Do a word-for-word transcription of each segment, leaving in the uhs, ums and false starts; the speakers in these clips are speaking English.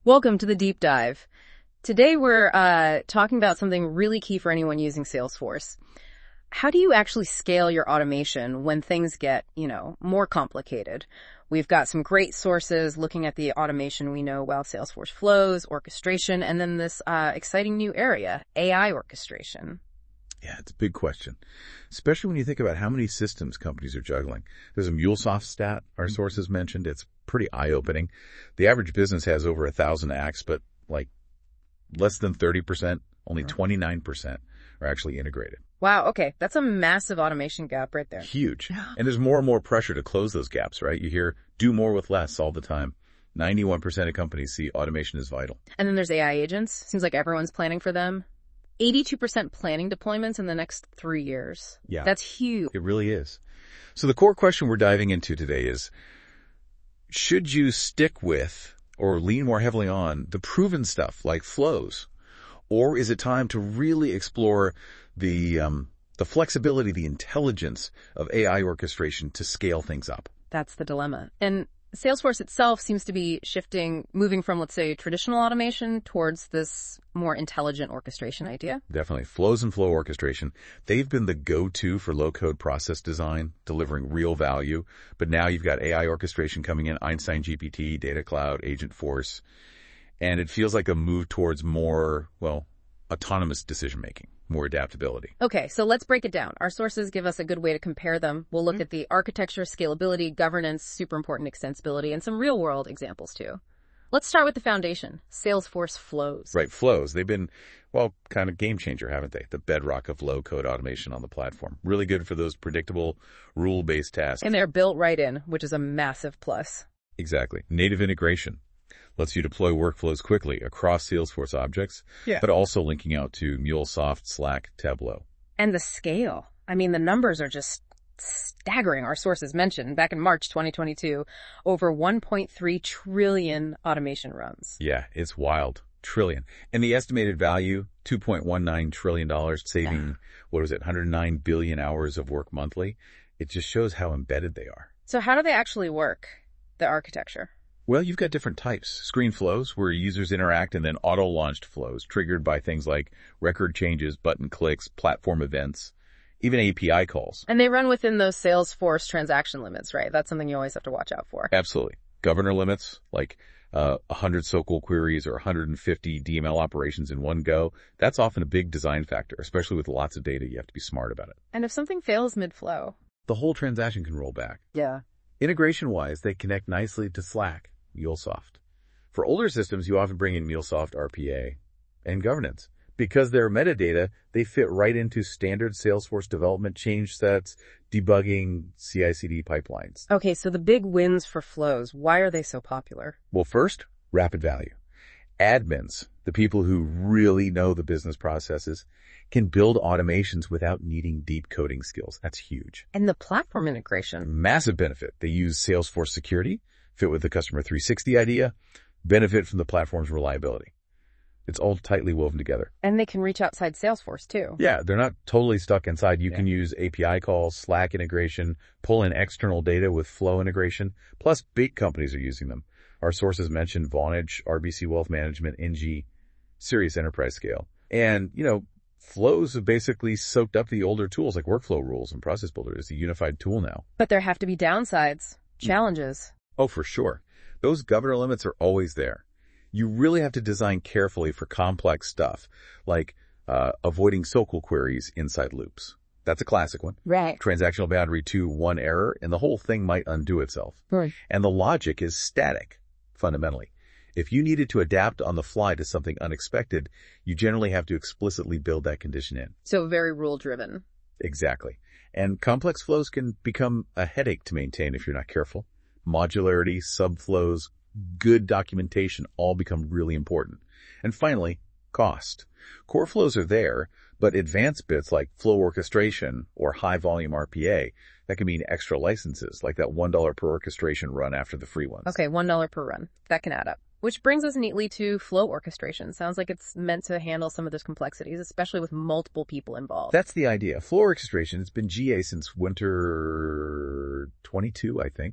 Welcome to the deep dive. Today we're uh, talking about something really key for anyone using Salesforce. How do you actually scale your automation when things get, you know, more complicated? We've got some great sources looking at the automation we know well, Salesforce flows, orchestration, and then this uh, exciting new area, A I orchestration. Yeah, it's a big question, especially when you think about how many systems companies are juggling. There's a MuleSoft stat our sources mentioned. It's pretty eye-opening. The average business has over a thousand acts, but like less than thirty percent, only twenty-nine percent are actually integrated. Wow, okay. That's a massive automation gap right there. Huge. And there's more and more pressure to close those gaps, right? You hear do more with less all the time. ninety-one percent of companies see automation as vital. And then there's A I agents. Seems like everyone's planning for them. eighty-two percent planning deployments in the next three years. Yeah. That's huge. It really is. So the core question we're diving into today is, should you stick with or lean more heavily on the proven stuff like flows? Or is it time to really explore the, um, the flexibility, the intelligence of A I orchestration to scale things up? That's the dilemma. And Salesforce itself seems to be shifting, moving from, let's say, traditional automation towards this more intelligent orchestration idea. Definitely. Flows and flow orchestration. They've been the go-to for low-code process design, delivering real value. But now you've got A I orchestration coming in, Einstein G P T, Data Cloud, Agentforce. And it feels like a move towards more, well, autonomous decision-making, more adaptability. Okay, so let's break it down. Our sources give us a good way to compare them. We'll look mm-hmm. at the architecture, scalability, governance, super important extensibility, and some real-world examples too. Let's start with the foundation, Salesforce flows. Right, flows. They've been, well, kind of game changer, haven't they? The bedrock of low-code automation on the platform. Really good for those predictable, rule-based tasks. And they're built right in, which is a massive plus. Exactly. Native integration lets you deploy workflows quickly across Salesforce objects, yeah. but also linking out to MuleSoft, Slack, Tableau. And the scale. I mean, the numbers are just staggering. Our sources mentioned back in March twenty twenty-two, over one point three trillion automation runs. Yeah, it's wild. Trillion. And the estimated value, two point one nine trillion dollars, saving, yeah. what was it, one hundred nine billion hours of work monthly. It just shows how embedded they are. So how do they actually work, the architecture? Well, you've got different types. Screen flows, where users interact, and then auto-launched flows, triggered by things like record changes, button clicks, platform events, even A P I calls. And they run within those Salesforce transaction limits, right? That's something you always have to watch out for. Absolutely. Governor limits, like uh, one hundred S O Q L queries or one hundred fifty D M L operations in one go, that's often a big design factor, especially with lots of data. You have to be smart about it. And if something fails mid-flow? The whole transaction can roll back. Yeah. Integration-wise, they connect nicely to Slack, MuleSoft. For older systems, you often bring in MuleSoft R P A and governance. Because they're metadata, they fit right into standard Salesforce development change sets, debugging, C I C D pipelines. Okay, so the big wins for flows, why are they so popular? Well, first, rapid value. Admins, the people who really know the business processes, can build automations without needing deep coding skills. That's huge. And the platform integration. Massive benefit. They use Salesforce security, fit with the customer three sixty idea, benefit from the platform's reliability. It's all tightly woven together. And they can reach outside Salesforce too. Yeah, they're not totally stuck inside. You yeah. can use A P I calls, Slack integration, pull in external data with Flow integration. Plus, big companies are using them. Our sources mentioned Vonage, R B C Wealth Management, N G, serious enterprise scale. And, you know, Flows have basically soaked up the older tools like Workflow Rules and Process Builder. It's a unified tool now. But there have to be downsides, challenges. Oh, for sure. Those governor limits are always there. You really have to design carefully for complex stuff, like uh, avoiding S O Q L queries inside loops. That's a classic one. Right. Transactional boundary two, one error, and the whole thing might undo itself. Right. And the logic is static, fundamentally. If you needed to adapt on the fly to something unexpected, you generally have to explicitly build that condition in. So very rule-driven. Exactly. And complex flows can become a headache to maintain if you're not careful. Modularity, subflows, good documentation all become really important. And finally, cost. Core flows are there, but advanced bits like flow orchestration or high volume R P A, that can mean extra licenses, like that one dollar per orchestration run after the free ones. Okay, one dollar per run. That can add up. Which brings us neatly to flow orchestration. Sounds like it's meant to handle some of those complexities, especially with multiple people involved. That's the idea. Flow orchestration has been G A since winter twenty-two, I think.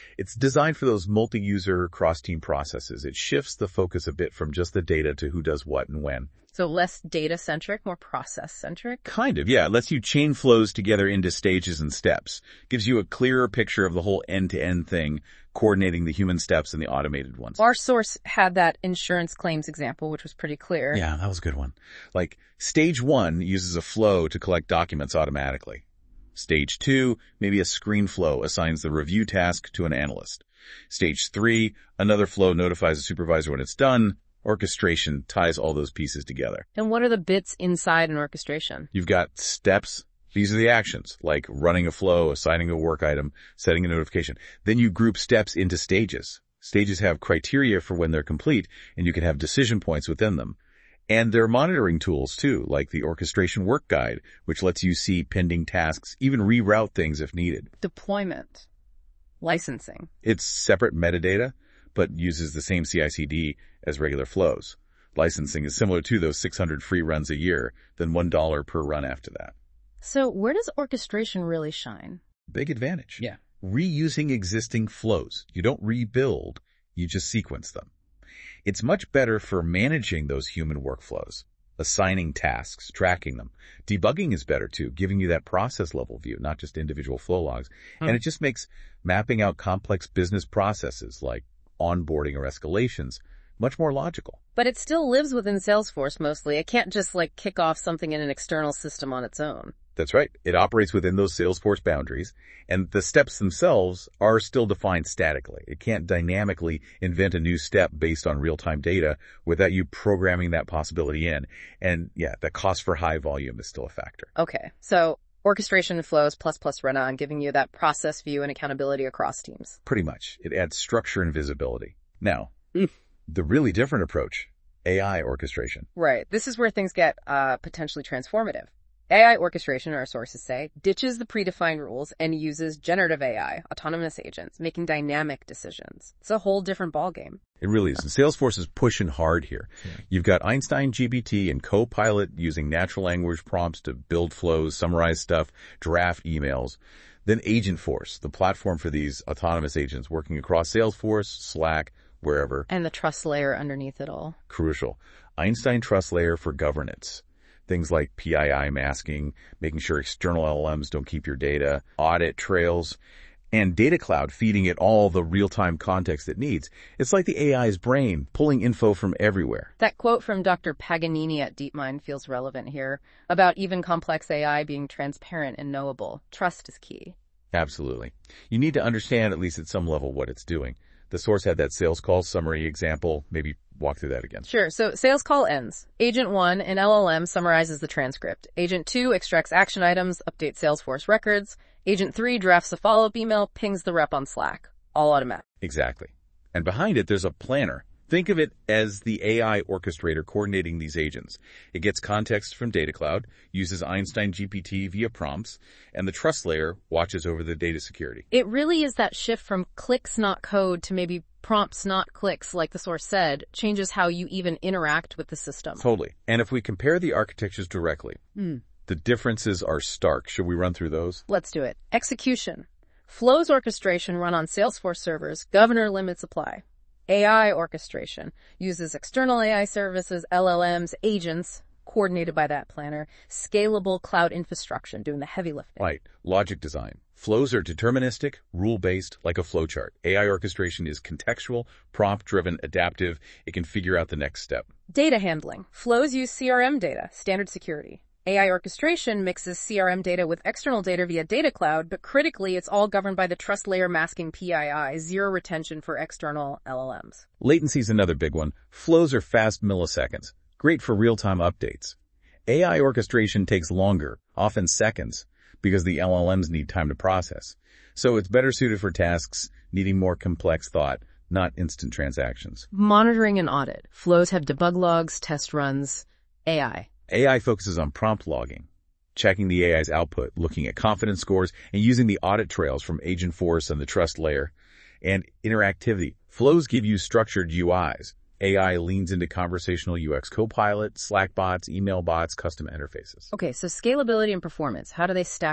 It's designed for those multi-user cross-team processes. It shifts the focus a bit from just the data to who does what and when. So less data-centric, more process-centric? Kind of, yeah. It lets you chain flows together into stages and steps. Gives you a clearer picture of the whole end-to-end thing, coordinating the human steps and the automated ones. Our source had that insurance claims example, which was pretty clear. Yeah, that was a good one. Like, stage one uses a flow to collect documents automatically. Stage two, maybe a screen flow assigns the review task to an analyst. Stage three, another flow notifies a supervisor when it's done. Orchestration ties all those pieces together. And what are the bits inside an orchestration? You've got steps. These are the actions, like running a flow, assigning a work item, setting a notification. Then you group steps into stages. Stages have criteria for when they're complete, and you can have decision points within them. And there are monitoring tools, too, like the orchestration work guide, which lets you see pending tasks, even reroute things if needed. Deployment. Licensing. It's separate metadata, but uses the same C I C D as regular flows. Licensing is similar to those six hundred free runs a year, then one dollar per run after that. So where does orchestration really shine? Big advantage. Yeah. Reusing existing flows. You don't rebuild, you just sequence them. It's much better for managing those human workflows, assigning tasks, tracking them. Debugging is better too, giving you that process level view, not just individual flow logs. Hmm. And it just makes mapping out complex business processes like onboarding or escalations much more logical. But it still lives within Salesforce mostly. It can't just like kick off something in an external system on its own. That's right. It operates within those Salesforce boundaries, and the steps themselves are still defined statically. It can't dynamically invent a new step based on real-time data without you programming that possibility in. And yeah, the cost for high volume is still a factor. Okay. So orchestration flows plus plus run on, giving you that process view and accountability across teams. Pretty much. It adds structure and visibility. Now, mm. the really different approach, A I orchestration. Right. This is where things get uh, potentially transformative. A I orchestration, our sources say, ditches the predefined rules and uses generative A I, autonomous agents, making dynamic decisions. It's a whole different ballgame. It really is. And Salesforce is pushing hard here. Yeah. You've got Einstein G P T and Copilot using natural language prompts to build flows, summarize stuff, draft emails. Then Agentforce, the platform for these autonomous agents working across Salesforce, Slack, wherever. And the trust layer underneath it all. Crucial. Einstein trust layer for governance. Things like P I I masking, making sure external L L Ms don't keep your data, audit trails, and Data Cloud feeding it all the real-time context it needs. It's like the A I's brain pulling info from everywhere. That quote from Doctor Paganini at DeepMind feels relevant here about even complex A I being transparent and knowable. Trust is key. Absolutely. You need to understand at least at some level what it's doing. The source had that sales call summary example. Maybe walk through that again. Sure. So sales call ends. Agent one, an L L M, summarizes the transcript. Agent two extracts action items, updates Salesforce records. Agent three drafts a follow-up email, pings the rep on Slack. All automatic. Exactly. And behind it, there's a planner. Think of it as the A I orchestrator coordinating these agents. It gets context from Data Cloud, uses Einstein G P T via prompts, and the trust layer watches over the data security. It really is that shift from clicks, not code, to maybe prompts, not clicks, like the source said, changes how you even interact with the system. Totally. And if we compare the architectures directly, mm. the differences are stark. Should we run through those? Let's do it. Execution. Flows orchestration run on Salesforce servers. Governor limits apply. A I orchestration uses external A I services, L L Ms, agents, coordinated by that planner, scalable cloud infrastructure, doing the heavy lifting. Right. Logic design. Flows are deterministic, rule-based, like a flowchart. A I orchestration is contextual, prompt-driven, adaptive. It can figure out the next step. Data handling. Flows use C R M data, standard security. A I orchestration mixes C R M data with external data via Data Cloud, but critically, it's all governed by the trust layer masking P I I, zero retention for external L L Ms. Latency is another big one. Flows are fast milliseconds, great for real-time updates. A I orchestration takes longer, often seconds, because the L L Ms need time to process. So it's better suited for tasks needing more complex thought, not instant transactions. Monitoring and audit. Flows have debug logs, test runs, A I. A I focuses on prompt logging, checking the A I's output, looking at confidence scores, and using the audit trails from Agentforce and the trust layer. And interactivity. Flows give you structured U Is. A I leans into conversational U X Copilot, Slack bots, email bots, custom interfaces. Okay, so scalability and performance, how do they stack up?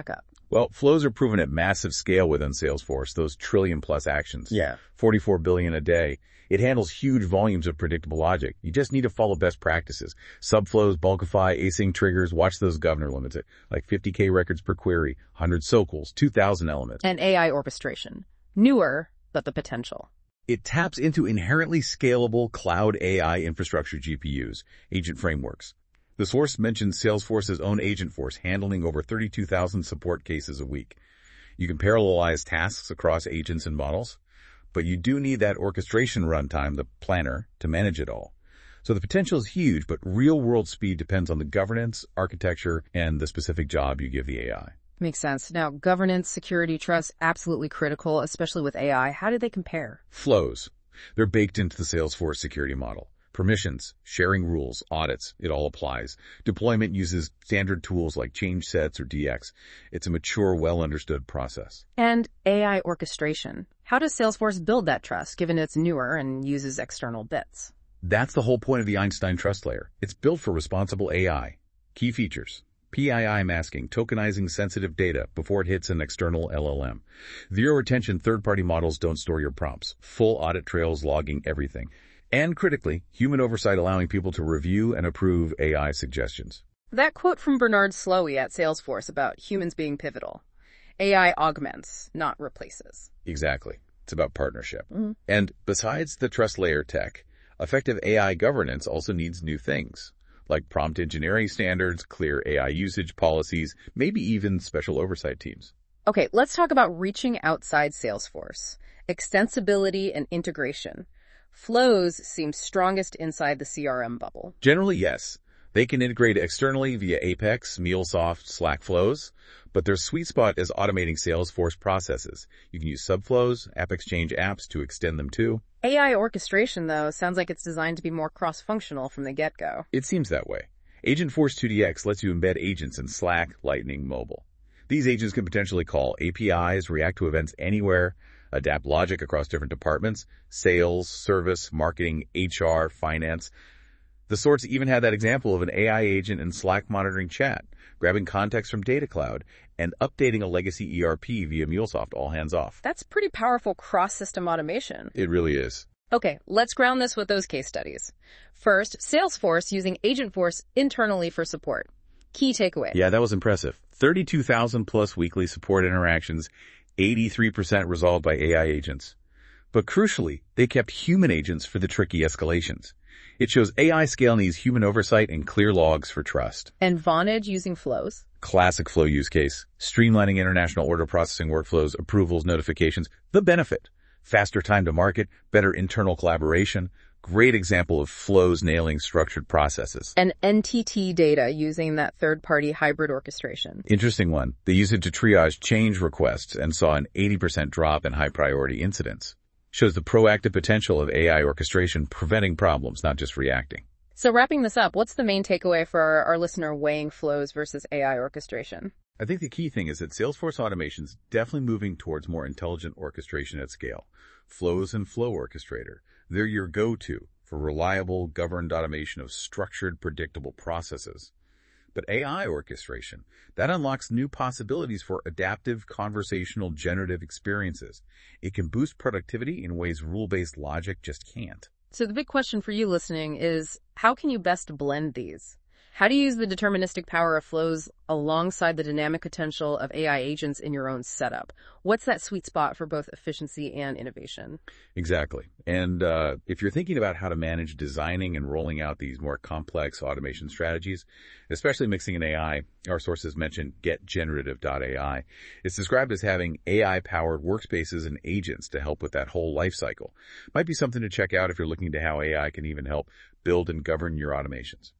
Well, flows are proven at massive scale within Salesforce, those trillion plus actions. Yeah. forty-four billion a day. It handles huge volumes of predictable logic. You just need to follow best practices. Subflows, bulkify, async triggers, watch those governor limits at like fifty K records per query, one hundred socals, two thousand elements. And A I orchestration. Newer, but the potential. It taps into inherently scalable cloud A I infrastructure G P Us, agent frameworks. The source mentions Salesforce's own Agentforce handling over thirty-two thousand support cases a week. You can parallelize tasks across agents and models, but you do need that orchestration runtime, the planner, to manage it all. So the potential is huge, but real-world speed depends on the governance, architecture, and the specific job you give the A I. Makes sense. Now, governance, security, trust, absolutely critical, especially with A I. How do they compare? Flows. They're baked into the Salesforce security model. Permissions, sharing rules, audits, it all applies. Deployment uses standard tools like change sets or D X. It's a mature, well-understood process. And A I orchestration. How does Salesforce build that trust, given it's newer and uses external bits? That's the whole point of the Einstein Trust Layer. It's built for responsible A I. Key features. P I I masking, tokenizing sensitive data before it hits an external L L M. Zero retention third-party models don't store your prompts. Full audit trails logging everything. And critically, human oversight allowing people to review and approve A I suggestions. That quote from Bernard Slowey at Salesforce about humans being pivotal. A I augments, not replaces. Exactly. It's about partnership. Mm-hmm. And besides the trust layer tech, effective A I governance also needs new things, like prompt engineering standards, clear A I usage policies, maybe even special oversight teams. Okay, let's talk about reaching outside Salesforce. Extensibility and integration. Flows seem strongest inside the C R M bubble. Generally, yes. They can integrate externally via Apex, MuleSoft, Slack flows, but their sweet spot is automating Salesforce processes. You can use Subflows, AppExchange apps to extend them too. A I orchestration, though, sounds like it's designed to be more cross-functional from the get-go. It seems that way. Agentforce two D X lets you embed agents in Slack, Lightning, Mobile. These agents can potentially call A P Is, react to events anywhere, adapt logic across different departments, sales, service, marketing, H R, finance. The sorts even had that example of an A I agent in Slack monitoring chat, grabbing context from Data Cloud, and updating a legacy E R P via MuleSoft all hands off. That's pretty powerful cross-system automation. It really is. Okay, let's ground this with those case studies. First, Salesforce using Agentforce internally for support. Key takeaway. Yeah, that was impressive. thirty-two thousand plus weekly support interactions, eighty-three percent resolved by A I agents. But crucially, they kept human agents for the tricky escalations. It shows A I scale needs human oversight and clear logs for trust. And Vonage using flows. Classic flow use case. Streamlining international order processing workflows, approvals, notifications. The benefit. Faster time to market, better internal collaboration. Great example of flows nailing structured processes. And N T T data using that third-party hybrid orchestration. Interesting one. They used it to triage change requests and saw an eighty percent drop in high-priority incidents. Shows the proactive potential of A I orchestration preventing problems, not just reacting. So wrapping this up, what's the main takeaway for our, our listener weighing flows versus A I orchestration? I think the key thing is that Salesforce automation's definitely moving towards more intelligent orchestration at scale. Flows and Flow Orchestrator, they're your go-to for reliable, governed automation of structured, predictable processes. But A I orchestration, that unlocks new possibilities for adaptive, conversational, generative experiences. It can boost productivity in ways rule-based logic just can't. So the big question for you listening is, how can you best blend these? How do you use the deterministic power of flows alongside the dynamic potential of A I agents in your own setup? What's that sweet spot for both efficiency and innovation? Exactly. And uh, if you're thinking about how to manage designing and rolling out these more complex automation strategies, especially mixing in A I, our sources mention get generative dot A I. It's described as having A I-powered workspaces and agents to help with that whole life cycle. Might be something to check out if you're looking to how A I can even help build and govern your automations.